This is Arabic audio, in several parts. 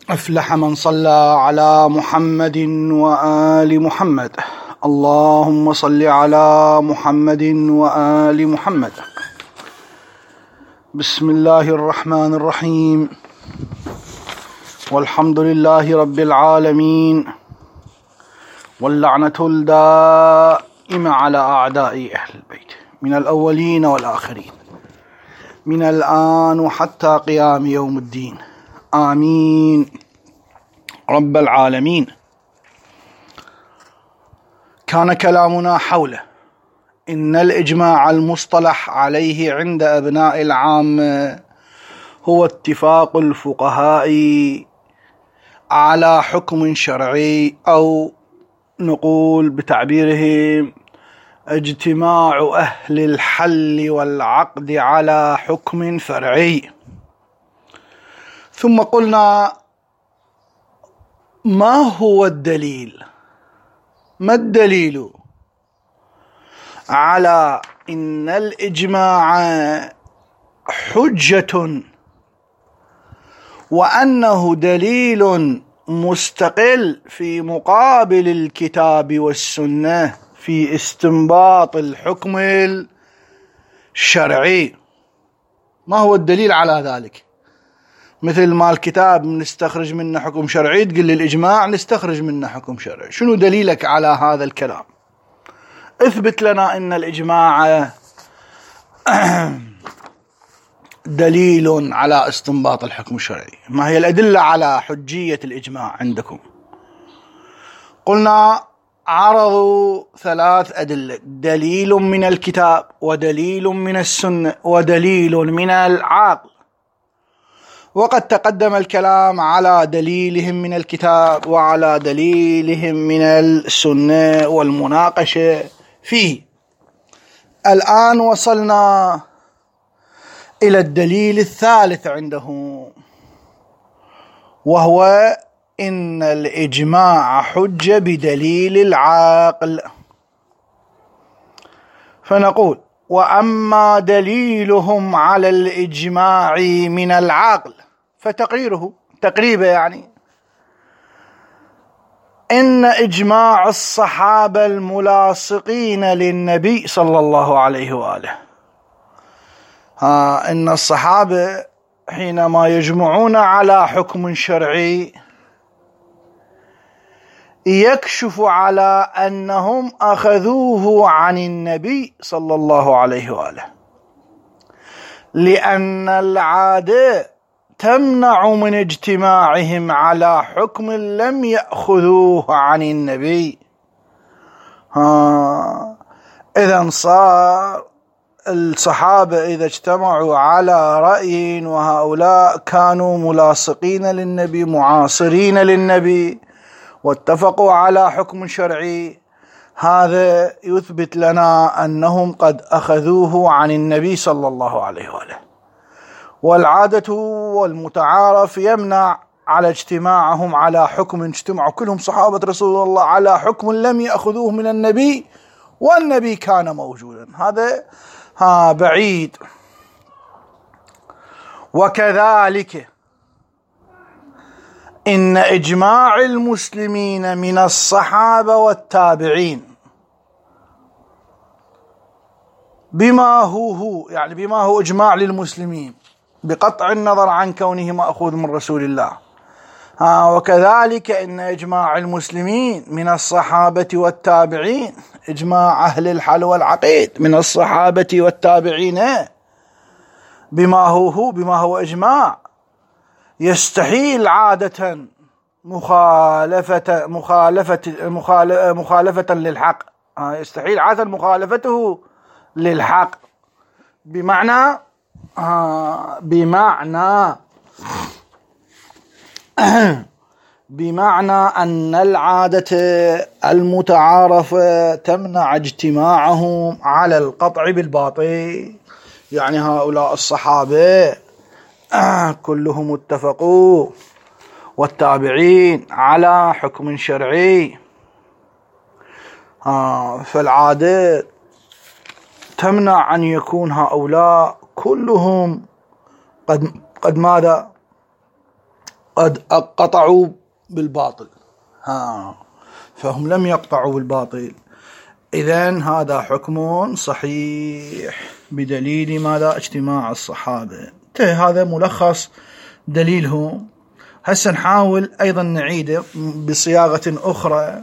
أفلح من صلى على محمد وآل محمد. اللهم صل على محمد وآل محمد. بسم الله الرحمن الرحيم. والحمد لله رب العالمين، واللعنة الدائمة على أعداء أهل البيت من الأولين والآخرين، من الآن وحتى قيام يوم الدين، آمين رب العالمين. كان كلامنا حول إن الإجماع المصطلح عليه عند أبناء العامة هو اتفاق الفقهاء على حكم شرعي، أو نقول بتعبيرهم اجتماع أهل الحل والعقد على حكم فرعي. ثم قلنا ما هو الدليل؟ ما الدليل على إن الإجماع حجة وأنه دليل مستقل في مقابل الكتاب والسنة في استنباط الحكم الشرعي؟ ما هو الدليل على ذلك؟ مثل ما الكتاب نستخرج منه حكم شرعي، تقول لي الإجماع نستخرج منه حكم شرعي. شنو دليلك على هذا الكلام؟ اثبت لنا إن الإجماع دليل على استنباط الحكم الشرعي. ما هي الأدلة على حجية الإجماع عندكم؟ قلنا عرضوا 3 أدلة: دليل من الكتاب، ودليل من السنة، ودليل من العقل. وقد تقدم الكلام على دليلهم من الكتاب وعلى دليلهم من السنة والمناقشة فيه. الآن وصلنا إلى الدليل الثالث عندهم، وهو إن الإجماع حجة بدليل العقل. فنقول: وأما دليلهم على الإجماع من العقل فتقريره تقريبا يعني إن إجماع الصحابة الملاصقين للنبي صلى الله عليه وآله، إن الصحابة حينما يجمعون على حكم شرعي يكشف على أنهم أخذوه عن النبي صلى الله عليه وآله، لأن العادة تمنع من اجتماعهم على حكم لم يأخذوه عن النبي. إذن صار الصحابة إذا اجتمعوا على رأي، وهؤلاء كانوا ملاصقين للنبي معاصرين للنبي واتفقوا على حكم شرعي، هذا يثبت لنا أنهم قد أخذوه عن النبي صلى الله عليه وآله. والعادة والمتعارف يمنع على اجتماعهم على حكم، اجتمعوا كلهم صحابة رسول الله على حكم لم يأخذوه من النبي والنبي كان موجودا، هذا بعيد. وكذلك إن إجماع المسلمين من الصحابة والتابعين بما هو يعني بما هو إجماع للمسلمين بقطع النظر عن كونه مأخوذ من رسول الله. وكذلك إن إجماع المسلمين من الصحابة والتابعين، إجماع أهل الحل والعقيد من الصحابة والتابعين بما هو إجماع يستحيل عادة مخالفة للحق، يستحيل عادة مخالفته للحق، بمعنى أن العادة المتعارفة تمنع اجتماعهم على القطع بالباطل. يعني هؤلاء الصحابة كلهم اتفقوا والتابعين على حكم شرعي، فالعادة تمنع أن يكون هؤلاء كلهم قد ماذا؟ قد قطعوا بالباطل، فهم لم يقطعوا بالباطل. إذن هذا حكم صحيح بدليل ماذا؟ اجتماع الصحابة. هذا ملخص دليلهم. هسه نحاول أيضا نعيده بصياغة أخرى.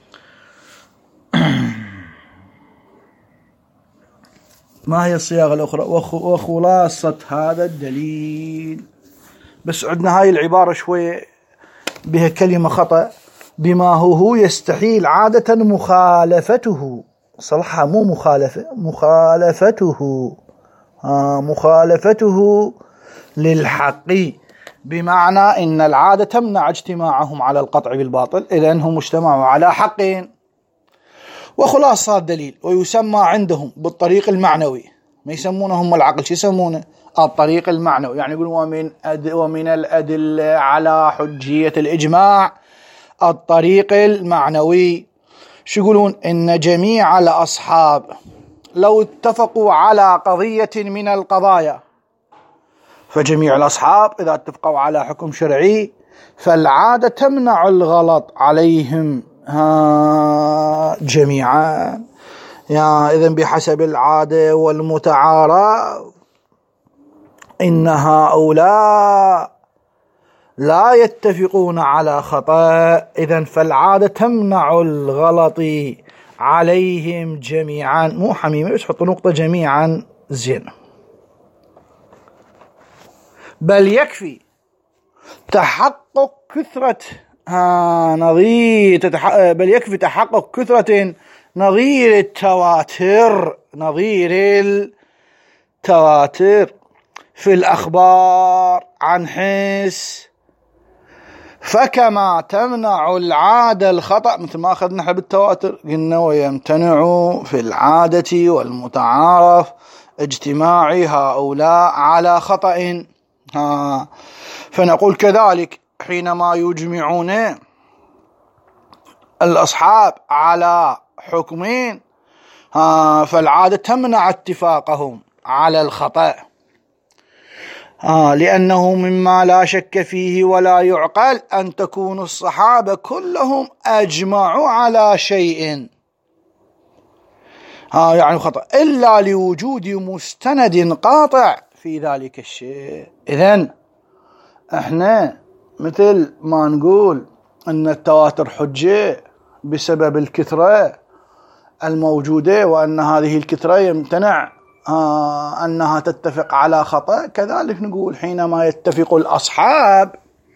ما هي الصياغة الأخرى؟ وخلاصة هذا الدليل. بس عندنا هاي العبارة شوية بها كلمة خطأ. بما هو يستحيل عادة مخالفته. صلحها مو مخالفة، مخالفته. مخالفته للحق، بمعنى إن العادة تمنع اجتماعهم على القطع بالباطل، إذن هم اجتمعوا على حق. وخلاصة الدليل. ويسمى عندهم بالطريق المعنوي، ما يسمونه هم العقل، شو يسمونه؟ الطريق المعنوي. يعني يقولون ومن الأدلة على حجية الإجماع الطريق المعنوي. شو يقولون؟ إن جميع الأصحاب لو اتفقوا على قضية من القضايا، فجميع الأصحاب إذا اتفقوا على حكم شرعي فالعادة تمنع الغلط عليهم جميعا. إذن بحسب العادة والمتعارف إن هؤلاء لا يتفقون على خطأ، إذن فالعادة تمنع الغلط عليهم جميعا. مو حميمة بس حطوا نقطة جميعا زين. بل يكفي تحقق كثرة بل يكفي تحقق كثرة نظير التواتر في الأخبار عن حس، فكما تمنع العادة الخطأ، مثل ما أخذنا احنا بالتواتر قلنا ويمتنع في العادة والمتعارف اجتماع هؤلاء على خطأ. فنقول كذلك حينما يجمعون الأصحاب على حكمين فالعادة تمنع اتفاقهم على الخطأ، لأنه مما لا شك فيه ولا يعقل أن تكون الصحابة كلهم أجمعوا على شيء يعني خطأ إلا لوجود مستند قاطع في ذلك الشيء. إذن احنا مثل ما نقول أن التواتر حجة بسبب الكثرة الموجودة، وأن هذه الكثرة يمتنع أنها تتفق على خطأ، كذلك نقول حينما يتفق الأصحاب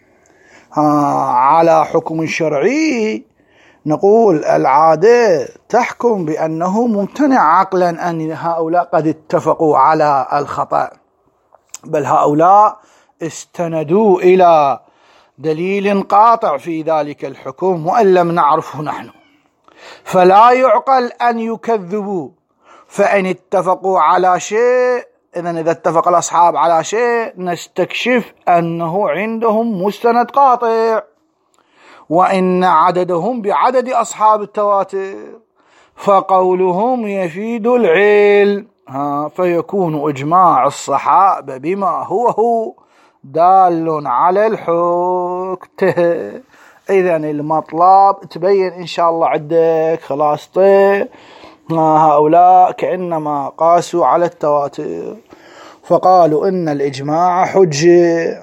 على حكم شرعي نقول العادة تحكم بأنه ممتنع عقلا أن هؤلاء قد اتفقوا على الخطأ، بل هؤلاء استندوا إلى دليل قاطع في ذلك الحكم وإن لم نعرفه نحن، فلا يعقل أن يكذبوا. فإن اتفقوا على شيء، إذا اتفق الأصحاب على شيء نستكشف أنه عندهم مستند قاطع، وإن عددهم بعدد أصحاب التواتر فقولهم يفيد العلم، فيكون إجماع الصحابة بما هو دال على الحكم. إذن المطلب تبين إن شاء الله عندك خلاصته. هؤلاء كأنما قاسوا على التواتر فقالوا إن الإجماع حجة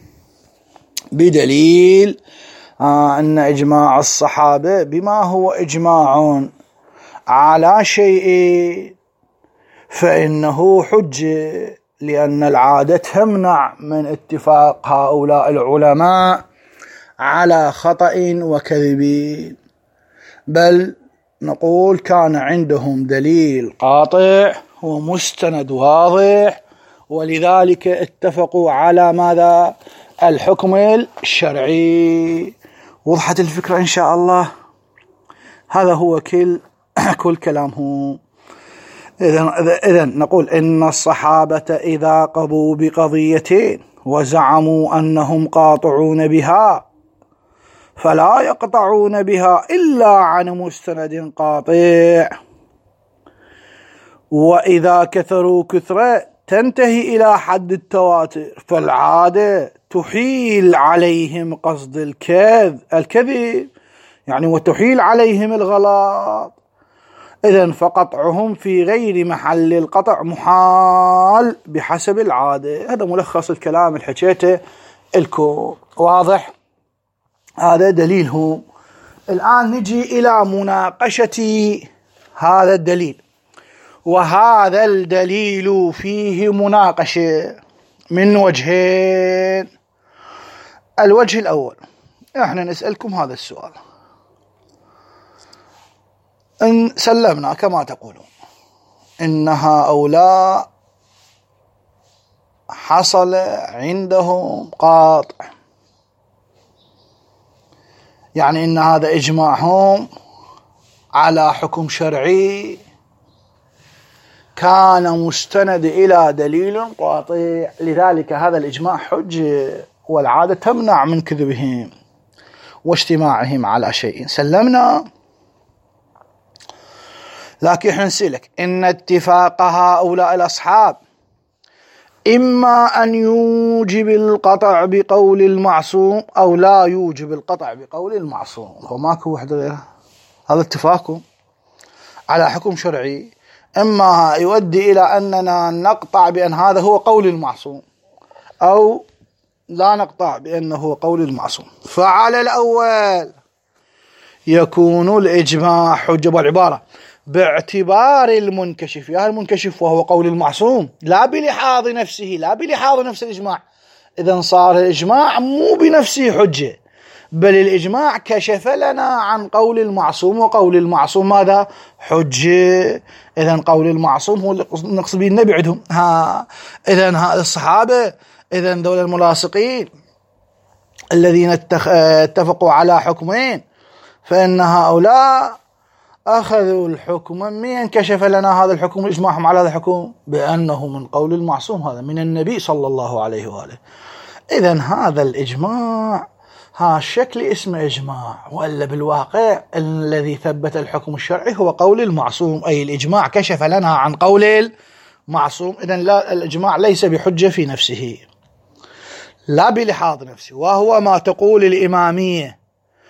بدليل أن إجماع الصحابة بما هو إجماع على شيء فإنه حجة، لأن العادة تمنع من اتفاق هؤلاء العلماء على خطأ وكذب، بل نقول كان عندهم دليل قاطع ومستند واضح، ولذلك اتفقوا على ماذا؟ الحكم الشرعي. وضحت الفكرة إن شاء الله. هذا هو كل كلامهم. إذن نقول إن الصحابة إذا قضوا بقضية وزعموا أنهم قاطعون بها فلا يقطعون بها إلا عن مستند قاطع، وإذا كثروا كثرة تنتهي إلى حد التواتر فالعادة تحيل عليهم قصد الكذب يعني وتحيل عليهم الغلط. إذن فقطعهم في غير محل القطع محال بحسب العادة. هذا ملخص الكلام اللي حكيته لكم، واضح؟ هذا دليلهم. الآن نجي إلى مناقشة هذا الدليل، وهذا الدليل فيه مناقشة من وجهين. الوجه الأول، احنا نسألكم هذا السؤال: إن سلمنا كما تقولون إن هؤلاء حصل عندهم قاطع، يعني إن هذا إجماعهم على حكم شرعي كان مستند إلى دليل قاطع، لذلك هذا الإجماع حجة، والعادة تمنع من كذبهم واجتماعهم على شيء. سلمنا. لكن احنا نسألك: إن اتفاق هؤلاء الأصحاب إما أن يوجب القطع بقول المعصوم أو لا يوجب القطع بقول المعصوم. هو ماكو وحدة غيرها، هذا اتفاقهم على حكم شرعي، إما يؤدي إلى أننا نقطع بأن هذا هو قول المعصوم، أو لا نقطع بأنه هو قول المعصوم. فعلى الأول يكون الإجماع حجة، والعبارة باعتبار المنكشف، يا المنكشف وهو قول المعصوم، لا بلحاظ نفسه، لا بلحاظ نفس الإجماع. إذن صار الإجماع مو بنفسه حجة، بل الإجماع كشف لنا عن قول المعصوم، وقول المعصوم ماذا؟ حجة. إذن قول المعصوم هو اللي نقصد به النبي عندهم. إذن هذا الصحابة، إذن دول الملاصقين الذين اتفقوا على حكمين، فإن هؤلاء أخذوا الحكم من انكشف لنا هذا الحكم، إجماعهم على هذا الحكم بأنه من قول المعصوم، هذا من النبي صلى الله عليه وآله. إذن هذا الإجماع الشكل اسمه إجماع، وإلا بالواقع الذي ثبت الحكم الشرعي هو قول المعصوم، أي الإجماع كشف لنا عن قول المعصوم. إذن لا، الإجماع ليس بحجة في نفسه لا بلحاظ نفسه، وهو ما تقول الإمامية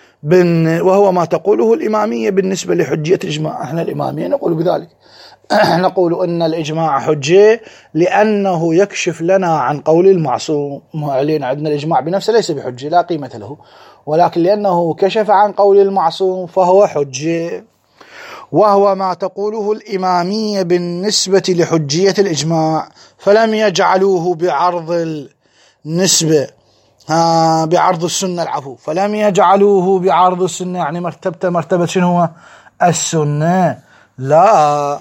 وهو ما تقوله الإمامية بالنسبة لحجية الإجماع. احنا الإمامية نقول بذلك، نقول أن الإجماع حجة لأنه يكشف لنا عن قول المعصوم. علينا عندنا الإجماع بنفسه ليس بحجة، لا قيمة له، ولكن لأنه كشف عن قول المعصوم فهو حجة. وهو ما تقوله الإمامية بالنسبة لحجية الإجماع، فلم يجعلوه بعرض النسبة بعرض السنة، العفو، فلم يجعلوه بعرض السنة، يعني مرتبة شنو هو؟ السنة. لا،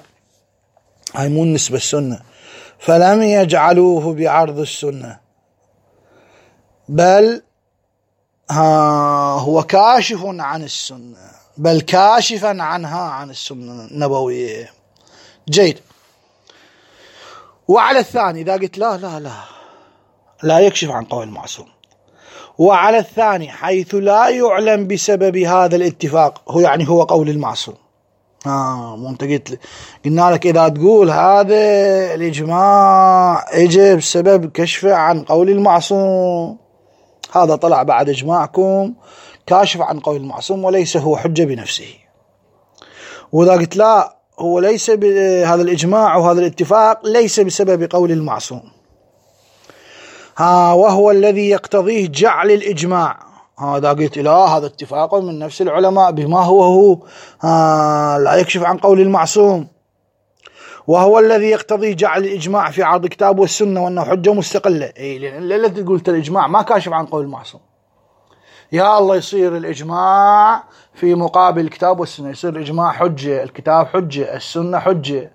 هاي مو النسبة السنة. فلم يجعلوه بعرض السنة، بل هو كاشف عن السنة، بل كاشفا عنها عن السنة النبوية. جيد. وعلى الثاني إذا قلت لا لا لا لا يكشف عن قول المعصوم، وعلى الثاني حيث لا يعلم بسبب هذا الاتفاق، هو يعني هو قول المعصوم. وانت قلنا لك إذا تقول هذا الإجماع اجى بسبب كشف عن قول المعصوم، هذا طلع بعد إجماعكم كاشف عن قول المعصوم وليس هو حجة بنفسه. وإذا قلت لا، هو ليس هذا الإجماع وهذا الاتفاق ليس بسبب قول المعصوم، وهو الذي يقتضيه جعل الإجماع. هذا قلت لا، هذا اتفاق من نفس العلماء بما هو لا يكشف عن قول المعصوم، وهو الذي يقتضي جعل الإجماع في عرض الكتاب والسنة وأنه حجة مستقلة. لأن الذي قلت الإجماع ما كاشف عن قول المعصوم، يا الله يصير الإجماع في مقابل الكتاب والسنة، يصير الإجماع حجة، الكتاب حجة، السنة حجة.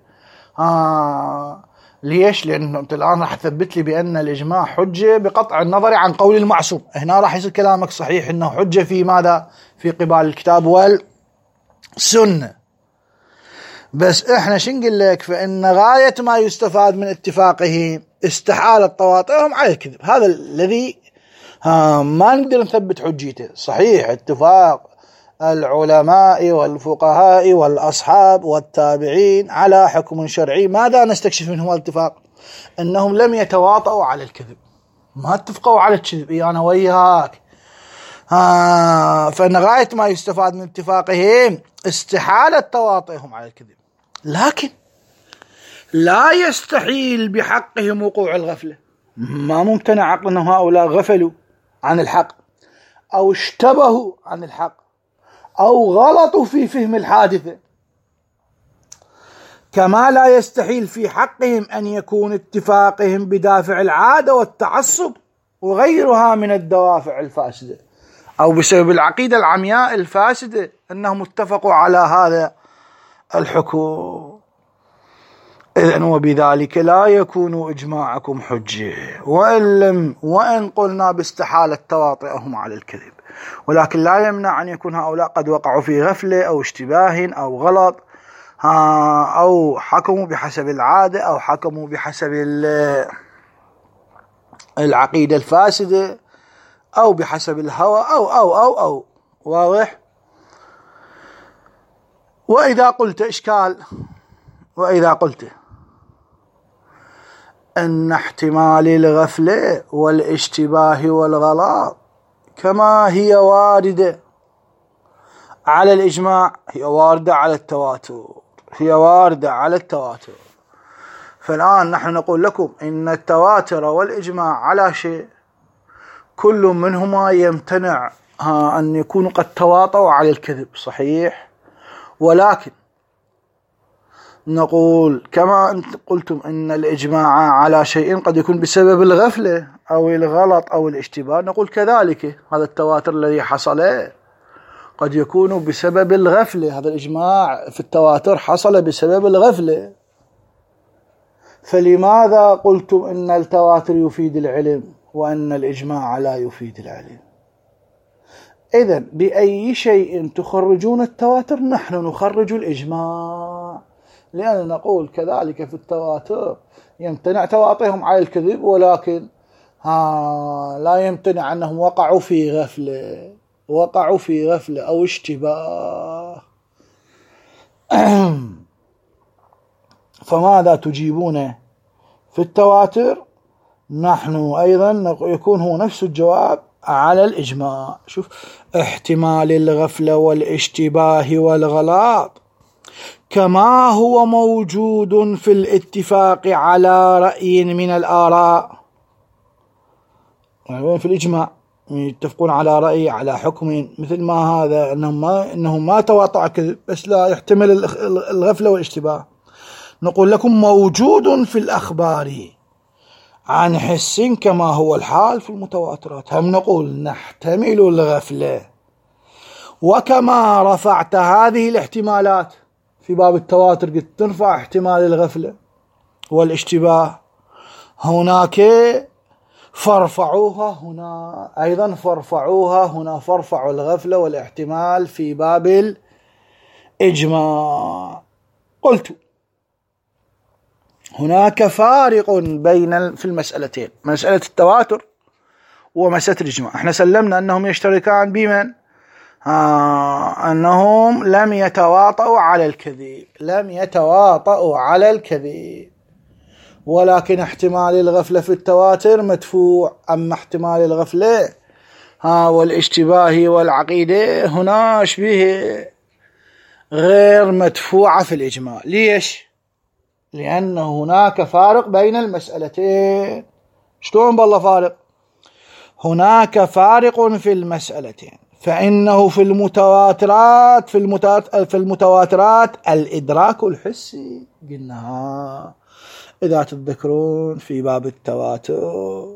ليش؟ لأنه أنت الآن راح تثبت لي بأن الإجماع حجة بقطع النظر عن قول المعصوم. هنا راح يصير كلامك صحيح أنه حجة في ماذا؟ في قبال الكتاب والسنة. بس إحنا شنقل لك؟ فإن غاية ما يستفاد من اتفاقه استحالة طواطئهم على الكذب. هذا الذي ما نقدر نثبت حجيته. صحيح اتفاق العلماء والفقهاء والأصحاب والتابعين على حكم شرعي، ماذا نستكشف منهم الاتفاق؟ أنهم لم يتواطؤوا على الكذب، ما اتفقوا على الكذب، أنا وياك. فإن غاية ما يستفاد من اتفاقهم استحالة تواطئهم على الكذب، لكن لا يستحيل بحقهم وقوع الغفلة. ما ممتنع عقل أن هؤلاء غفلوا عن الحق أو اشتبهوا عن الحق أو غلطوا في فهم الحادثة، كما لا يستحيل في حقهم أن يكون اتفاقهم بدافع العادة والتعصب وغيرها من الدوافع الفاسدة، أو بسبب العقيدة العمياء الفاسدة أنهم اتفقوا على هذا الحكم. إذن وبذلك لا يكون إجماعكم حجة، وإن قلنا باستحالة تواطئهم على الكذب، ولكن لا يمنع أن يكون هؤلاء قد وقعوا في غفلة أو اشتباه أو غلط، أو حكموا بحسب العادة أو حكموا بحسب العقيدة الفاسدة أو بحسب الهوى أو واضح. وإذا قلت إشكال، وإذا قلت أن احتمال الغفلة والاشتباه والغلط كما هي واردة على الإجماع هي واردة على التواتر، هي واردة على التواتر، فالآن نحن نقول لكم إن التواتر والإجماع على شيء كل منهما يمتنع أن يكونوا قد تواطؤوا على الكذب، صحيح، ولكن نقول كما أنت قلتم إن الإجماع على شيء قد يكون بسبب الغفلة أو الغلط أو الاشتباه، نقول كذلك هذا التواتر الذي حصل قد يكون بسبب الغفلة، هذا الإجماع في التواتر حصل بسبب الغفلة، فلماذا قلتم إن التواتر يفيد العلم وأن الإجماع لا يفيد العلم؟ إذن بأي شيء تخرجون التواتر؟ نحن نخرج الإجماع، لأن نقول كذلك في التواتر يمتنع تواطئهم على الكذب، ولكن لا يمتنع أنهم وقعوا في غفلة أو اشتباه. فماذا تجيبون في التواتر؟ نحن أيضا يكون هو نفس الجواب على الإجماع. شوف، احتمال الغفلة والاشتباه والغلط كما هو موجود في الاتفاق على رأي من الآراء، يعني في الإجماع يتفقون على رأي على حكم مثل ما هذا، إنهم ما تواطع كذب بس لا يحتمل الغفلة والاشتباه، نقول لكم موجود في الأخبار عن حس كما هو الحال في المتواترات. هم نقول نحتمل الغفلة، وكما رفعت هذه الاحتمالات في باب التواتر قد ترفع احتمال الغفلة والاشتباه هناك، فارفعوها هنا أيضا، فارفعوها هنا، فارفعوا الغفلة والاحتمال في باب الإجماع. قلت هناك فارق بين في المسألتين، مسألة التواتر ومسألة الإجماع. احنا سلمنا أنهم يشتركان بمن؟ أنهم لم يتواطؤوا على الكذب، لم يتواطؤوا على الكذب، ولكن احتمال الغفلة في التواتر مدفوع، أما احتمال الغفلة والاشتباه والعقيدة هنا شبيه غير مدفوعة في الإجماع. ليش؟ لأن هناك فارق بين المسألتين. شلون بالله فارق؟ هناك فارق في المسألتين، فإنه في المتواترات الإدراك الحسي، قلنا إذا تتذكرون في باب التواتر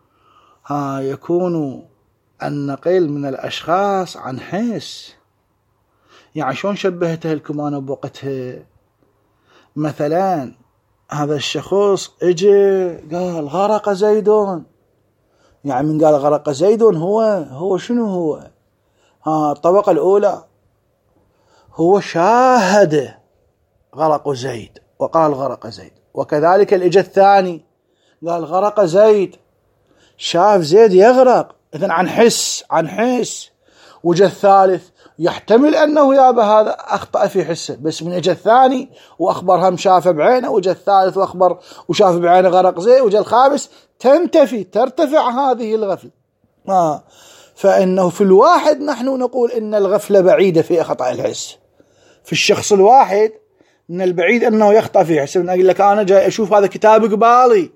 يكون النقل من الأشخاص عن حس. يعني شلون شبهتها لكم أنا بوقتها؟ مثلا هذا الشخص اجى قال غرق زيد، يعني من قال غرق زيد هو شنو هو؟ الطبقة الأولى هو شاهد غرق زيد وقال غرق زيد، وكذلك الإجا الثاني قال غرق زيد، شاف زيد يغرق، إذن عن حس. وجا الثالث يحتمل أنه يابا هذا أخطأ في حسه، بس من إجا الثاني وأخبر هم شافه بعينه، وجا الثالث وأخبر وشاف بعينه غرق زي، وجا الخامس ترتفع هذه الغفلة. فإنه في الواحد نحن نقول إن الغفلة بعيدة في خطأ الحس. في الشخص الواحد من البعيد أنه يخطأ في حسه. أقول لك أنا جاي أشوف هذا كتاب قبالي،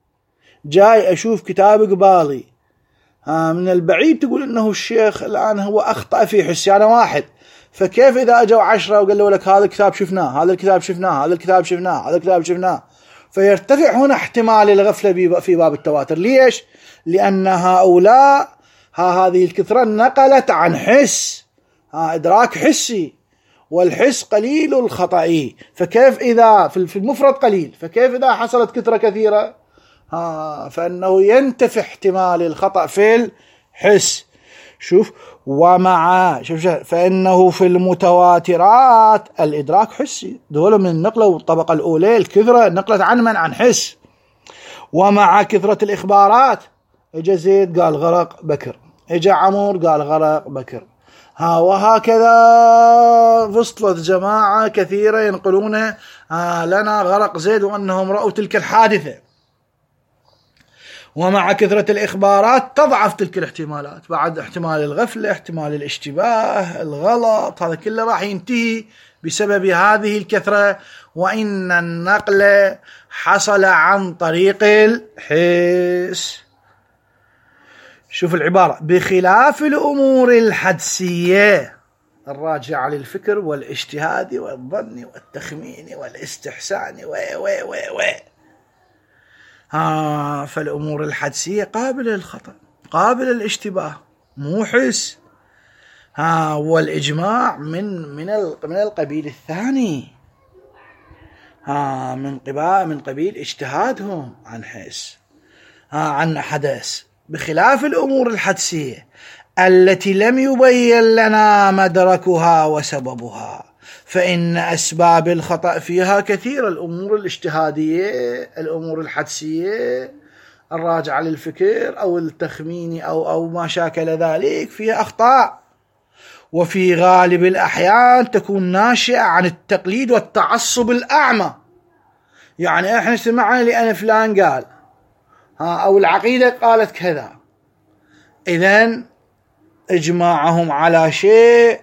من البعيد تقول إنه الشيخ الآن هو أخطأ في حسي أنا واحد، فكيف إذا أجوا 10 وقالوا لك هذا الكتاب شفناه، هذا الكتاب شفناه، هذا الكتاب شفناه، هذا الكتاب شفناه، فيرتفع هنا احتمال الغفلة في باب التواتر. ليش؟ لأن هؤلاء هذه الكثرة نقلت عن حس، إدراك حسي، والحس قليل الخطأ، فكيف إذا في المفرد قليل، فكيف إذا حصلت كثرة كثيرة؟ فإنه ينتفي احتمال الخطأ في الحس. شوف فإنه في المتواترات الإدراك حسي، دول من النقلة والطبقة الأولى الكثرة نقلت عن من؟ عن حس. ومع كثرة الإخبارات، إجا زيد قال غرق بكر، إجا عمر قال غرق بكر، وهكذا فصلت جماعة كثيرة ينقلون لنا غرق زيد وأنهم رأوا تلك الحادثة. ومع كثرة الإخبارات تضعف تلك الاحتمالات، بعد احتمال الغفلة، احتمال الاشتباه، الغلط، هذا كله راح ينتهي بسبب هذه الكثرة. وإن النقل حصل عن طريق الحس. شوف العبارة: بخلاف الأمور الحدسية الراجعة للفكر والاجتهاد والظن والتخمين والاستحسان فالأمور الحدسية قابلة للخطأ، قابلة للاشتباه، مو حس. والإجماع من القبيل الثاني، من قبيل اجتهادهم عن حس، عن حدث. بخلاف الأمور الحدسية التي لم يبين لنا مدركها وسببها، فإن أسباب الخطأ فيها كثيرة. الأمور الاجتهادية، الأمور الحدسية الراجعة للفكر أو التخمين أو ما شاكل ذلك فيها أخطاء، وفي غالب الأحيان تكون ناشئة عن التقليد والتعصب الأعمى. يعني إحنا سمعنا لأن فلان قال، أو العقيدة قالت كذا، إذن إجماعهم على شيء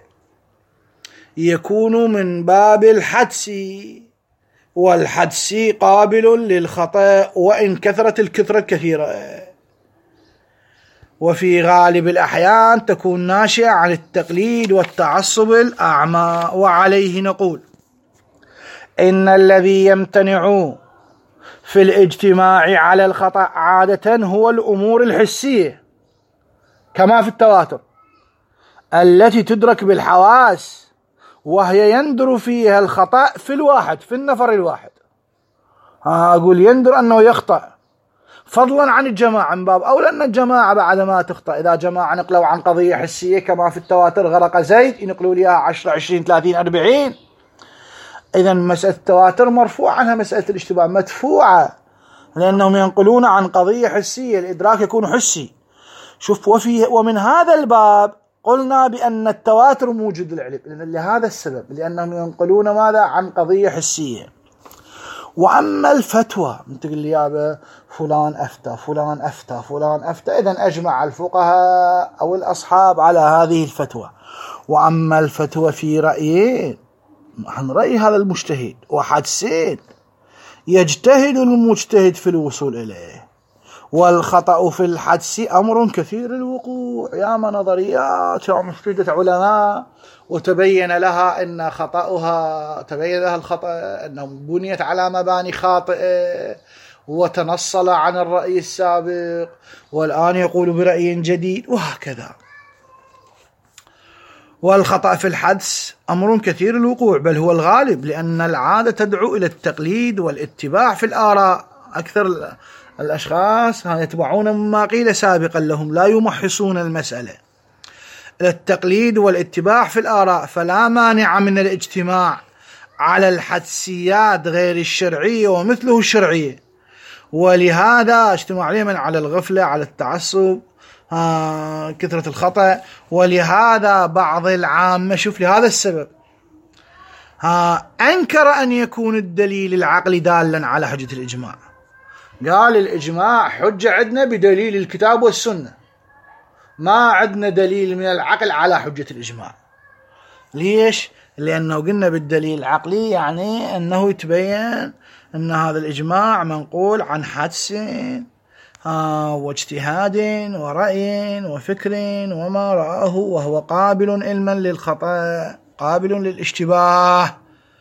يكون من باب الحدسي، والحدسي قابل للخطأ وإن كثرت الكثرة الكثيرة. وفي غالب الأحيان تكون ناشئة عن التقليد والتعصب الأعمى. وعليه نقول إن الذي يمتنع في الاجتماع على الخطأ عادة هو الأمور الحسية كما في التواتر التي تدرك بالحواس، وهي يندر فيها الخطأ في الواحد، في النفر الواحد. أقول يندر أنه يخطأ، فضلا عن الجماعة من باب أولى أن الجماعة بعد ما تخطأ. إذا جماعة نقلوا عن قضية حسية كما في التواتر غرق زيد، ينقلوا لها 10 20 30 40، إذا مسألة التواتر مرفوع عنها مسألة الاشتباه مدفوعة، لأنهم ينقلون عن قضية حسية، الإدراك يكون حسي. شوف، ومن هذا الباب قلنا بأن التواتر موجود للعلم، لهذا السبب، لأنهم ينقلون ماذا؟ عن قضية حسية. وأما الفتوى، تقول لي يا فلان أفتى فلان أفتى فلان أفتى، إذن أجمع الفقهاء أو الأصحاب على هذه الفتوى. وأما الفتوى في رأيين، عن رأي هذا المجتهد وحدسين، يجتهد المجتهد في الوصول إليه، والخطأ في الحدس أمر كثير الوقوع. ياما نظريات، ياما استجدت علماء وتبين لها أن خطأها، تبين لها الخطأ أنه بنيت على مباني خاطئة، وتنصل عن الرأي السابق، والآن يقول برأي جديد، وهكذا. والخطأ في الحدس أمر كثير الوقوع، بل هو الغالب، لأن العادة تدعو إلى التقليد والاتباع في الآراء. أكثر الأشخاص يتبعون مما قيل سابقا لهم، لا يمحصون المسألة، إلى التقليد والاتباع في الآراء. فلا مانع من الاجتماع على الحدسيات غير الشرعية ومثله الشرعية، ولهذا اجتماع عليهم على الغفلة، على التعصب، كثرة الخطأ. ولهذا بعض العامة، شوف لهذا السبب أنكر أن يكون الدليل العقلي دالا على حجة الإجماع. قال الإجماع حجة عندنا بدليل الكتاب والسنة، ما عندنا دليل من العقل على حجة الإجماع. ليش؟ لأنه قلنا بالدليل العقلي يعني أنه يتبين أن هذا الإجماع منقول عن حدس واجتهاد ورأي وفكر وما رآه، وهو قابل علما للخطأ قابل للاشتباه،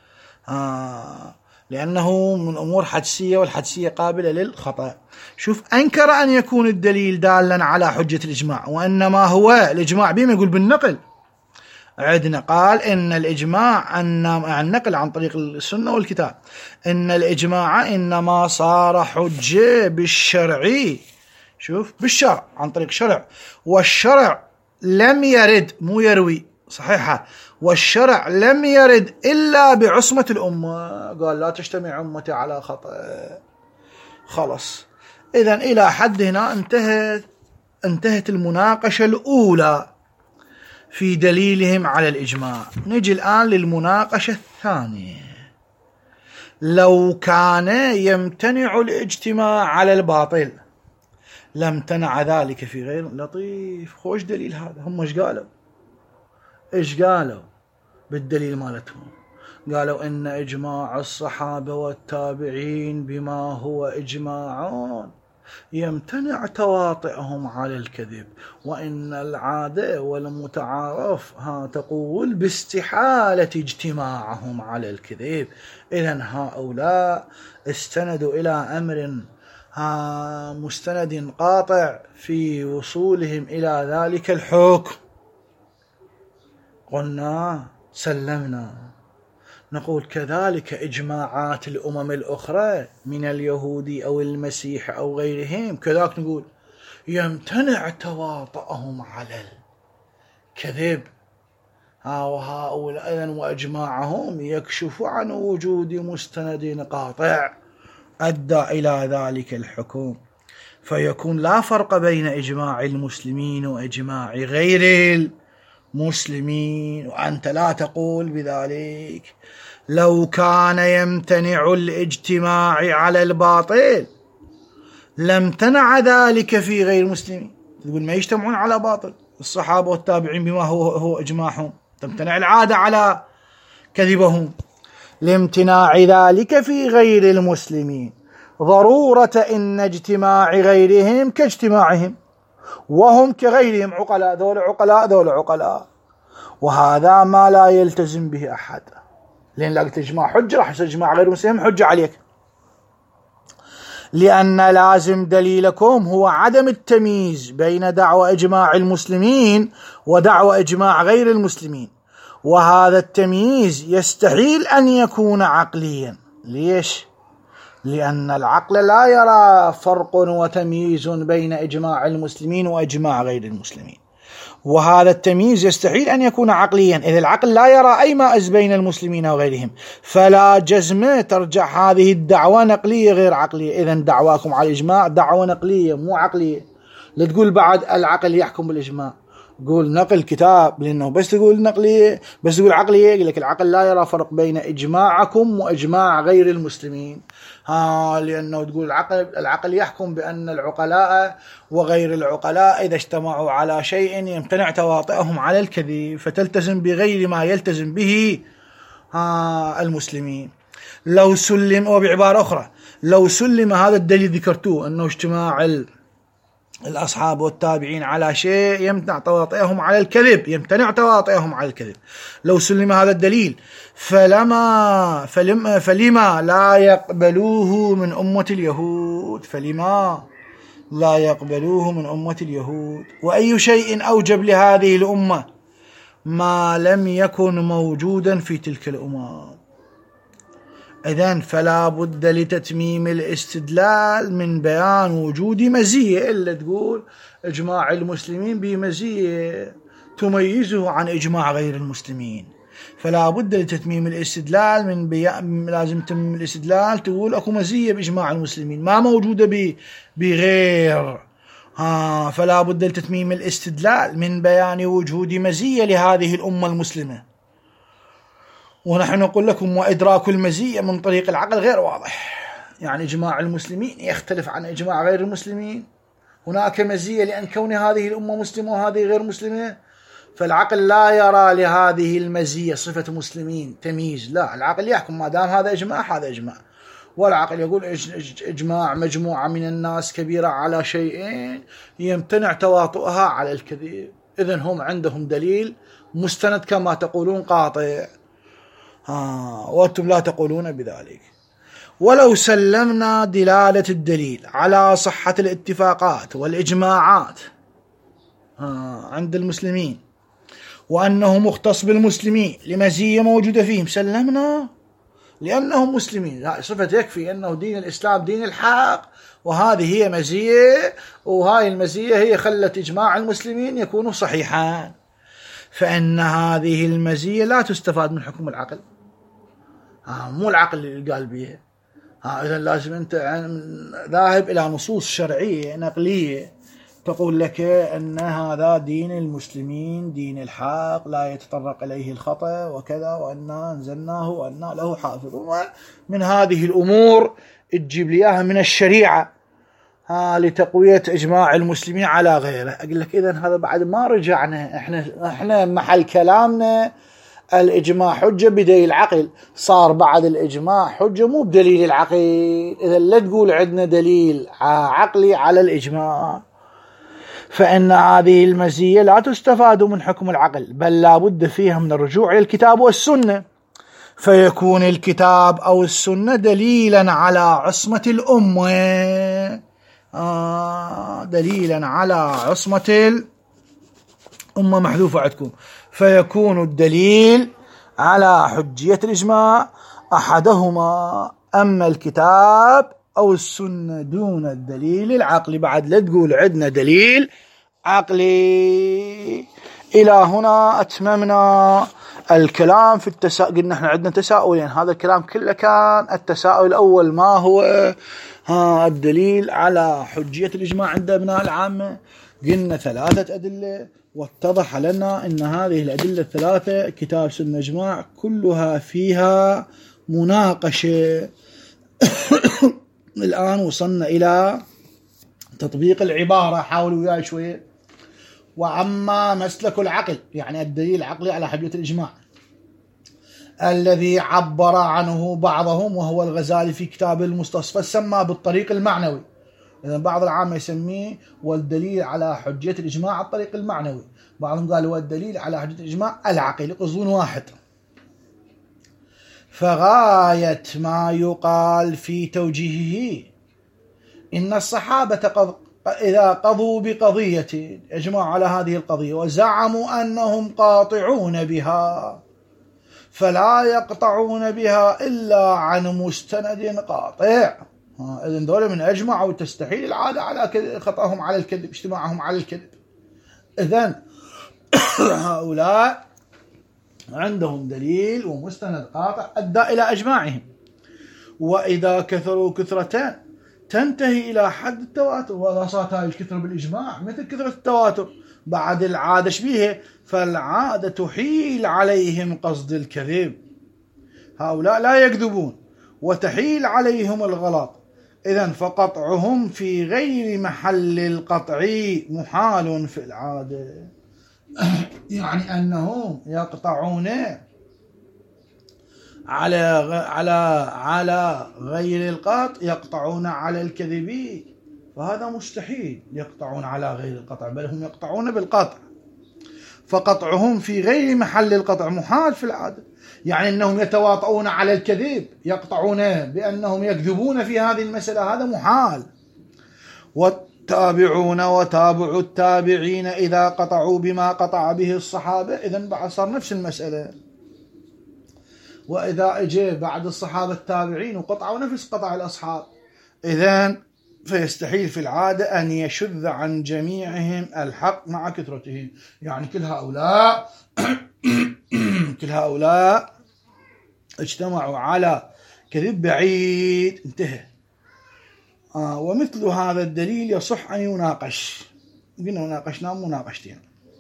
لأنه من أمور حدسية، والحدسية قابلة للخطأ. شوف، أنكر أن يكون الدليل دالا على حجة الإجماع، وإنما هو الإجماع بما يقول بالنقل عندنا. قال إن الإجماع النقل عن طريق السنة والكتاب، إن الإجماع إنما صار حجة بالشرع، شوف بالشرع عن طريق شرع، والشرع لم يرد، مو يروي صحيحة، والشرع لم يرد إلا بعصمة الأمة. قال لا تجتمع أمتي على خطأ. خلص، إذن إلى حد هنا انتهت المناقشة الأولى في دليلهم على الإجماع. نجي الآن للمناقشة الثانية. لو كان يمتنع الاجتماع على الباطل لم تنع ذلك في غير لطيف. خوش دليل هذا. هم ايش قالوا بالدليل مالتهم؟ قالوا إن إجماع الصحابة والتابعين بما هو إجماع يمتنع تواطئهم على الكذب، وإن العادة والمتعارف تقول باستحالة اجتماعهم على الكذب. إذن هؤلاء استندوا إلى أمر مستند قاطع في وصولهم إلى ذلك الحكم. قلنا سلمنا. نقول كذلك إجماعات الأمم الأخرى من اليهود أو المسيح أو غيرهم كذلك نقول يمتنع تواطؤهم على الكذب. وهؤلاء وإجماعهم يكشف عن وجود مستند قاطع أدى إلى ذلك الحكم، فيكون لا فرق بين إجماع المسلمين وإجماع غير المسلمين. وأنت لا تقول بذلك. لو كان يمتنع الاجتماع على الباطل لم تنع ذلك في غير المسلمين. تقول ما يجتمعون على باطل الصحابة والتابعين بما هو إجماعهم، تمتنع العادة على كذبهم. لامتناع ذلك في غير المسلمين ضرورة إن اجتماع غيرهم كاجتماعهم، وهم كغيرهم عقلاء، ذول عقلاء ذول عقلاء، وهذا ما لا يلتزم به أحد. لأن لقيت إجماع حجة راح يصير إجماع غير مسلم حجة عليك، لأن لازم دليلكم هو عدم التمييز بين دعوى إجماع المسلمين ودعوى إجماع غير المسلمين، وهذا التمييز يستحيل أن يكون عقليا. ليش؟ لأن العقل لا يرى فرق وتمييز بين إجماع المسلمين وإجماع غير المسلمين، وهذا التمييز يستحيل أن يكون عقليا. إذا العقل لا يرى أي مائز بين المسلمين وغيرهم فلا جزم ترجع هذه الدعوة نقلية غير عقلية. إذن دعواكم على الإجماع دعوة نقلية مو عقلية. لا تقول بعد العقل يحكم بالإجماع، قول نقل كتاب، لأنه بس تقول نقلية بس تقول عقلية يقول لك العقل لا يرى فرق بين إجماعكم وإجماع غير المسلمين. لأنه تقول العقل يحكم بأن العقلاء وغير العقلاء إذا اجتمعوا على شيء يمتنع تواطئهم على الكذب، فتلتزم بغير ما يلتزم به المسلمين. لو سلم، وبعبارة أخرى لو سلم هذا الدليل ذكرتوه أنه اجتماع الأصحاب والتابعين على شيء يمتنع تواطئهم على الكذب، يمتنع تواطئهم على الكذب، لو سلم هذا الدليل فلما لا يقبلوه من أمة اليهود، فلما لا يقبلوه من أمة اليهود. وأي شيء أوجب لهذه الأمة ما لم يكن موجودا في تلك الأمم. إذن فلا بد لتتميم الاستدلال من بيان وجود مزية، إلا تقول إجماع المسلمين بمزية تميزه عن إجماع غير المسلمين. فلا بد لتتميم الاستدلال من لازم تتميم الاستدلال تقول أكو مزية بإجماع المسلمين ما موجودة بغير فلا بد لتتميم الاستدلال من بيان وجود مزية لهذه الأمة المسلمة، ونحن نقول لكم وإدراك المزية من طريق العقل غير واضح. يعني إجماع المسلمين يختلف عن إجماع غير المسلمين، هناك مزية لأن كون هذه الأمة مسلمة وهذه غير مسلمة، فالعقل لا يرى لهذه المزية صفة مسلمين تمييز، لا، العقل يحكم ما دام هذا إجماع هذا إجماع. والعقل يقول إجماع مجموعة من الناس كبيرة على شيئين يمتنع تواطؤها على الكذب، إذن هم عندهم دليل مستند كما تقولون قاطع، وأنتم لا تقولون بذلك. ولو سلمنا دلالة الدليل على صحة الاتفاقات والإجماعات عند المسلمين وأنه مختص بالمسلمين لمزية موجودة فيهم، سلمنا لأنهم مسلمين، صفة يكفي أنه دين الإسلام دين الحق، وهذه هي مزية، وهاي المزية هي خلت إجماع المسلمين يكون صحيحا، فإن هذه المزية لا تستفاد من حكم العقل، مو العقل اللي قال بيها. إذن لازم أنت ذاهب إلى نصوص شرعية نقلية تقول لك أن هذا دين المسلمين دين الحق لا يتطرق إليه الخطأ وكذا، وأننا أنزلناه وأننا له حافظون. من هذه الأمور تجيب لي إياها من الشريعة لتقوية إجماع المسلمين على غيره. أقول لك إذن هذا بعد ما رجعنا، إحنا محل كلامنا الإجماع حجة بدليل العقل، صار بعد الإجماع حجة مو بدليل العقل. إذا لا تقول عندنا دليل عقلي على الإجماع، فإن هذه المزية لا تستفاد من حكم العقل، بل لا بد فيها من الرجوع إلى الكتاب والسنة، فيكون الكتاب أو السنة دليلا على عصمة الأمة، دليلا على عصمة الأمة محذوفة عندكم، فيكون الدليل على حجية الإجماع أحدهما، أما الكتاب أو السنة دون الدليل العقلي. بعد لا تقول عندنا دليل عقلي. إلى هنا أتممنا الكلام في التساؤل. قلنا احنا عندنا تساؤلين، هذا الكلام كله كان التساؤل الأول ما هو الدليل على حجية الإجماع عند أبناء العامة. قلنا 3 أدلة، واتضح لنا أن هذه الأدلة 3 كتاب سنة إجماع كلها فيها مناقشة. الآن وصلنا إلى تطبيق العبارة، حاولوا وياي شوية. وعما مسلك العقل، يعني الدليل العقلي على حجية الإجماع، الذي عبر عنه بعضهم وهو الغزالي في كتاب المستصفى، سمى بالطريق المعنوي. إذن بعض العامة يسميه والدليل على حجية الإجماع الطريق المعنوي، بعضهم قالوا والدليل على حجية الإجماع العقلي، يقصدون واحد. فغاية ما يقال في توجيهه إن الصحابة إذا قضوا بقضية اجمعوا على هذه القضية وزعموا أنهم قاطعون بها، فلا يقطعون بها إلا عن مستند قاطع. إذن دول من أجمعوا تستحيل العادة على خطأهم على الكذب، اجتماعهم على الكذب. إذن هؤلاء عندهم دليل ومستند قاطع أدى إلى أجماعهم. وإذا كثروا كثرة تنتهي إلى حد التواتر، وإذا صارت هذه الكثرة بالإجماع مثل كثرة التواتر بعد العادة شبيهة، فالعادة تحيل عليهم قصد الكذب. هؤلاء لا يكذبون وتحيل عليهم الغلط، إذن فقطعهم في غير محل القطع محال في العادة. يعني أنهم يقطعون على غير القطع، يقطعون على الكذب، فهذا مستحيل يقطعون على غير القطع، بل هم يقطعون بالقطع، فقطعهم في غير محل القطع محال في العادة. يعني أنهم يتواطؤون على الكذب، يقطعون بأنهم يكذبون في هذه المسألة، هذا محال. والتابعون وتابعوا التابعين إذا قطعوا بما قطع به الصحابة، إذن بعد صار نفس المسألة. وإذا اجى بعد الصحابة التابعين وقطعوا نفس قطع الأصحاب، إذن فيستحيل في العادة أن يشذ عن جميعهم الحق مع كثرتهم. يعني كل هؤلاء اجتمعوا على كذب بعيد، انتهى. ومثل هذا الدليل يصح أن يناقش، قلنا ناقشناه مناقشتين،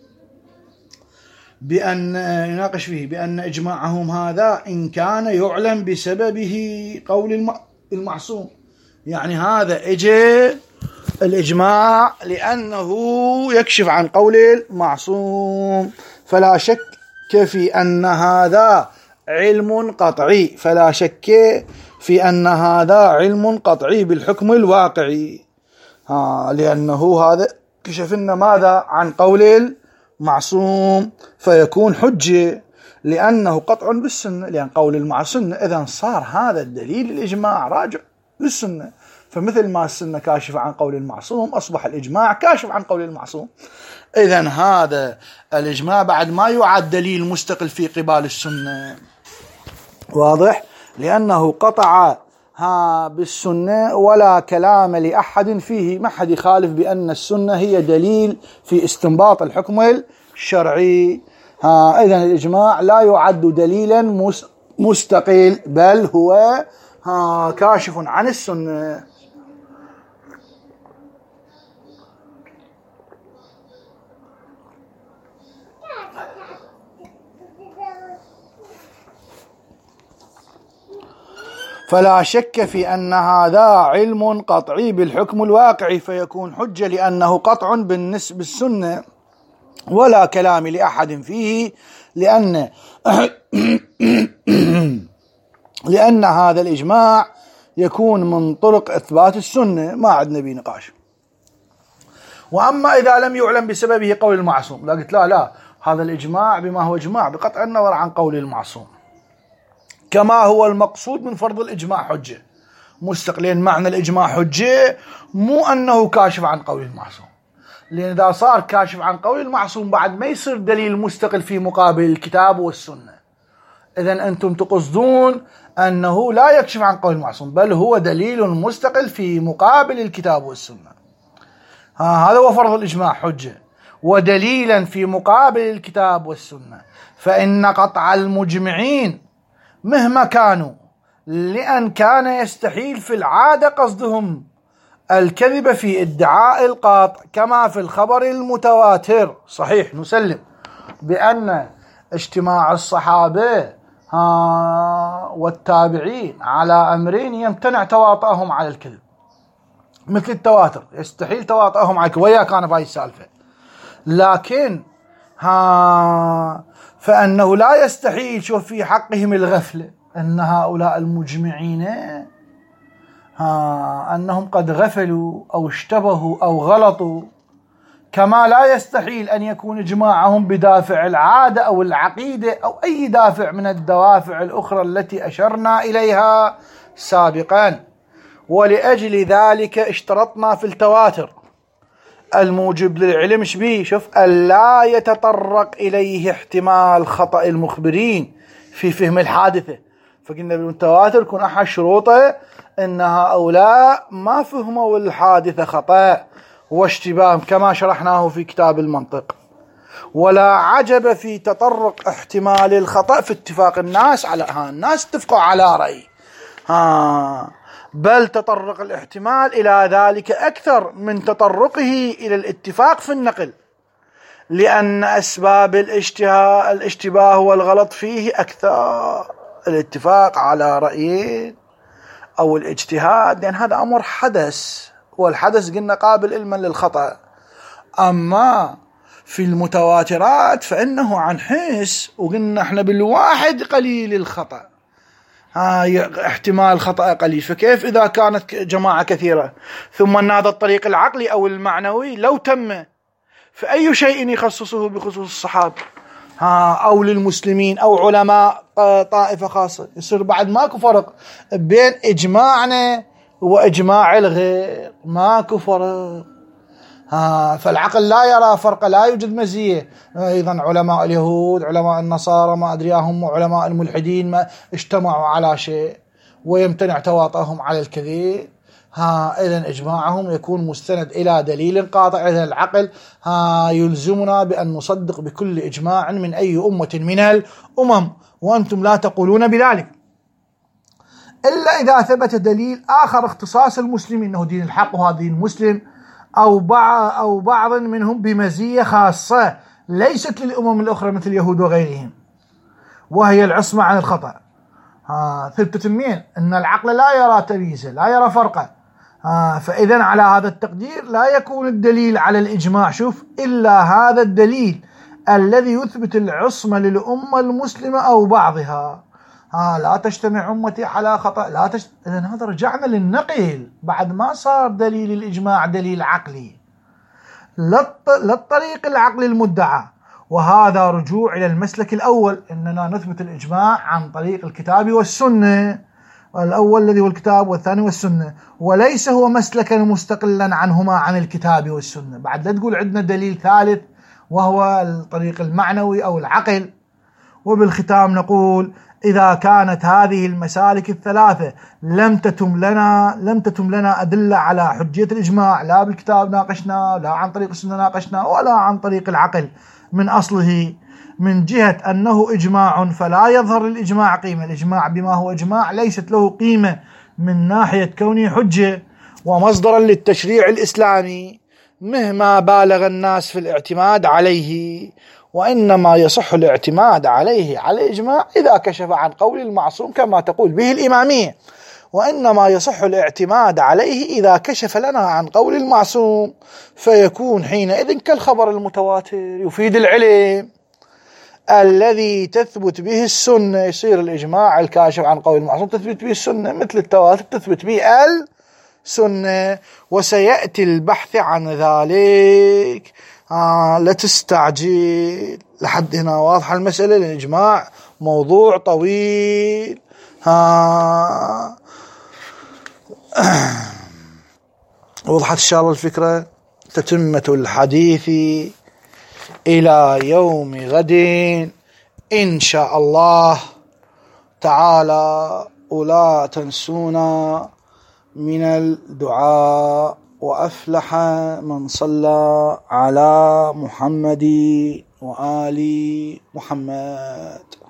بأن يناقش فيه بأن إجماعهم هذا إن كان يعلم بسببه قول المعصوم، يعني هذا اجى الإجماع لأنه يكشف عن قول المعصوم، فلا شك في أن هذا علم قطعي، فلا شك في أن هذا علم قطعي بالحكم الواقعي، لأنه هذا كشف لنا ماذا عن قول المعصوم، فيكون حجة لأنه قطع بالسنة، لأن قول المعصوم إذن صار هذا الدليل الإجماع راجع للسنة، فمثل ما السنة كاشفة عن قول المعصوم أصبح الإجماع كاشف عن قول المعصوم. إذن هذا الإجماع بعد ما يعد دليل مستقل في قبال السنة، واضح؟ لأنه قطع بالسنة ولا كلام لأحد فيه، ما حد يخالف بأن السنة هي دليل في استنباط الحكم الشرعي. إذن الإجماع لا يعد دليلا مستقل، بل هو كاشف عن السنة. فلا شك في أن هذا علم قطعي بالحكم الواقعي، فيكون حجة لأنه قطع بالنسبة للسنة ولا كلام لأحد فيه، لأن هذا الإجماع يكون من طرق إثبات السنة، ما عندنا به نقاش. وأما إذا لم يعلم بسببه قول المعصوم، لا قلت لا هذا الإجماع بما هو إجماع بقطع النظر عن قول المعصوم، كما هو المقصود من فرض الإجماع حجة مستقلين. معنى الإجماع حجة مو أنه كاشف عن قول المعصوم، لأن إذا صار كاشف عن قول المعصوم بعد ما يصير دليل مستقل في مقابل الكتاب والسنة. إذن أنتم تقصدون أنه لا يكشف عن قول المعصوم، بل هو دليل مستقل في مقابل الكتاب والسنة. هذا هو فرض الإجماع حجة ودليلا في مقابل الكتاب والسنة. فإن قطع المجمعين مهما كانوا، لأن كان يستحيل في العادة قصدهم الكذب في ادعاء القاطع، كما في الخبر المتواتر. صحيح نسلم بأن اجتماع الصحابة والتابعين على أمرين يمتنع تواطؤهم على الكذب، مثل التواتر يستحيل تواطؤهم على الكذب، ويا كان في السالفة، لكن فأنه لا يستحيل شوف في حقهم الغفلة، أن هؤلاء المجمعين أنهم قد غفلوا أو اشتبهوا أو غلطوا، كما لا يستحيل أن يكون إجماعهم بدافع العادة أو العقيدة أو أي دافع من الدوافع الأخرى التي أشرنا إليها سابقا. ولأجل ذلك اشترطنا في التواتر الموجب للعلم شبيه، شوف ألا يتطرق إليه احتمال خطأ المخبرين في فهم الحادثة. فقلنا بالمتواتر يكون أحد شروطه أن هؤلاء ما فهموا الحادثة خطأ واشتباه، كما شرحناه في كتاب المنطق. ولا عجب في تطرق احتمال الخطأ في اتفاق الناس على الناس اتفقوا على رأي، بل تطرق الاحتمال إلى ذلك أكثر من تطرقه إلى الاتفاق في النقل، لأن أسباب الاشتباه والغلط فيه أكثر. الاتفاق على رأيين أو الاجتهاد، لأن هذا أمر حدث، والحدث قلنا قابل علما للخطأ. أما في المتواترات فإنه عن حس، وقلنا احنا بالواحد قليل الخطأ، احتمال خطأ قليل، فكيف إذا كانت جماعة كثيرة؟ ثم أن هذا الطريق العقلي أو المعنوي لو تم فأي شيء يخصصه بخصوص الصحابة أو للمسلمين أو علماء طائفة خاصة، يصير بعد ماكو فرق بين إجماعنا وإجماع الغير، ماكو فرق. فالعقل لا يرى فرق، لا يوجد مزية. أيضا علماء اليهود، علماء النصارى، ما أدري هم علماء الملحدين ما اجتمعوا على شيء ويمتنع تواطؤهم على الكذب، إذن إجماعهم يكون مستند إلى دليل قاطع. إذن العقل يلزمنا بأن نصدق بكل إجماع من أي أمة من الأمم، وأنتم لا تقولون بذلك. إلا إذا ثبت دليل آخر اختصاص المسلمين أنه دين الحق وهذا دين مسلم، أو بعض منهم بمزية خاصة ليست للأمم الأخرى مثل اليهود وغيرهم، وهي العصمة عن الخطأ. ثبتت منين؟ أن العقل لا يرى تمييزا، لا يرى فرقا. فإذا على هذا التقدير لا يكون الدليل على الإجماع إلا هذا الدليل الذي يثبت العصمة للأمة المسلمة أو بعضها. لا تجتمع أمتي على خطأ، إذن هذا رجعنا للنقل بعد ما صار دليل الإجماع دليل عقلي، للطريق العقلي المدعى. وهذا رجوع إلى المسلك الأول، إننا نثبت الإجماع عن طريق الكتاب والسنة، الأول الذي هو الكتاب والثاني والسنة، وليس هو مسلكا مستقلا عنهما عن الكتاب والسنة. بعد لا تقول عندنا دليل ثالث وهو الطريق المعنوي أو العقل. وبالختام نقول إذا كانت هذه المسالك الثلاثة لم تتم لنا أدلة على حجية الإجماع، لا بالكتاب ناقشنا، لا عن طريق السنة ناقشنا، ولا عن طريق العقل من أصله، من جهة أنه إجماع فلا يظهر الإجماع قيمة. الإجماع بما هو إجماع ليست له قيمة من ناحية كونه حجة ومصدرا للتشريع الإسلامي مهما بالغ الناس في الاعتماد عليه، وإنما يصح الاعتماد عليه على الإجماع إذا كشف عن قول المعصوم كما تقول به الإمامية، وإنما يصح الاعتماد عليه إذا كشف لنا عن قول المعصوم، فيكون حينئذ كالخبر المتواتر يفيد العلم الذي تثبت به السنة. يصير الإجماع الكاشف عن قول المعصوم تثبت به السنة، مثل التواتر تثبت به السنة. وسيأتي البحث عن ذلك، لا تستعجل. لحد هنا واضحة المسألة. الإجماع موضوع طويل. وضحت إن شاء الله الفكرة. تتمة الحديث إلى يوم غد إن شاء الله تعالى. ولا تنسونا من الدعاء. وأفلح من صلى على محمد وآل محمد.